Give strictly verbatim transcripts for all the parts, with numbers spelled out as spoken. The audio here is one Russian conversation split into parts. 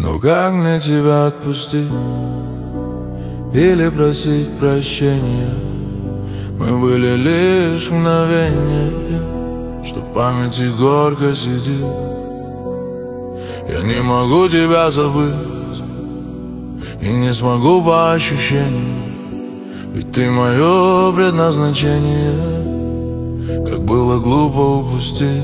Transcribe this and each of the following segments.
Но как мне тебя отпустить или просить прощения? Мы были лишь мгновения, что в памяти горько сидит. Я не могу тебя забыть и не смогу по ощущениям, ведь ты мое предназначение. Как было глупо упустить.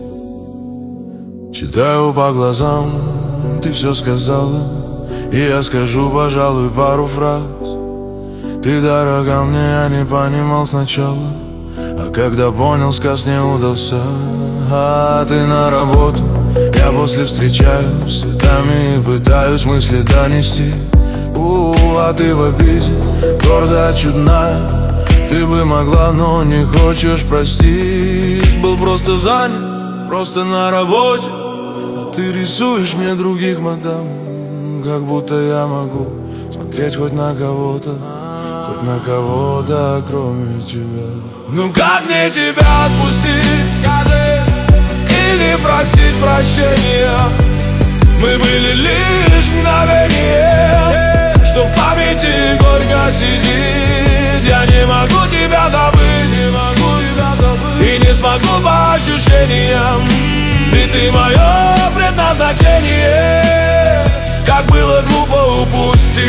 Читаю по глазам, ты все сказала, и я скажу, пожалуй, пару фраз. Ты дорога мне, я не понимал сначала, а когда понял, сказ не удался. А ты на работу, я после встречаюсь с цветами и пытаюсь мысли донести. У, а ты в обиде, гордая, чудная. Ты бы могла, но не хочешь простить. Был просто занят, просто на работе, а ты рисуешь мне других, мадам. Как будто я могу смотреть хоть на кого-то, хоть на кого-то, кроме тебя. Ну как мне тебя отпустить, скажи, или просить прощения? Мы были лишь мгновение, что в памяти горько сидит. Я не могу тебя забыть, не могу тебя забыть, и не смогу по ощущениям, ведь ты мое предназначение. Как было глупо упустить.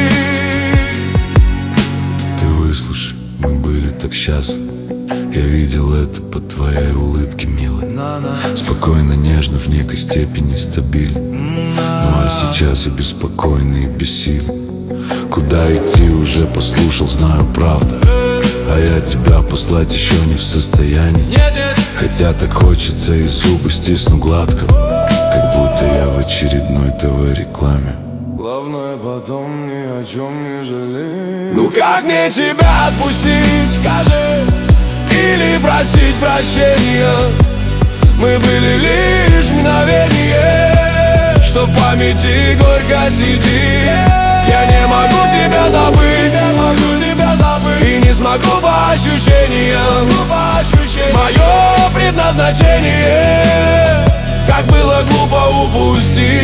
Ты выслушай, мы были так счастливы. Я видел это по твоей улыбке, милой. Спокойно, нежно, в некой степени стабильно. Ну а сейчас я беспокойный и бессилен. Куда идти уже послушал, знаю правда, а я тебя послать еще не в состоянии. Хотя так хочется, и зубы стисну гладко, как будто я в очередной ТВ-рекламе. Главное потом ни о чем не жалеть. Ну как мне тебя отпустить, скажи, или просить прощения? Мы были лишь мгновение, что в памяти горько сидит. Я не могу тебя забыть, не могу тебя забыть, и не смогу по ощущениям, по ощущениям. Мое предназначение. Как было глупо упустить.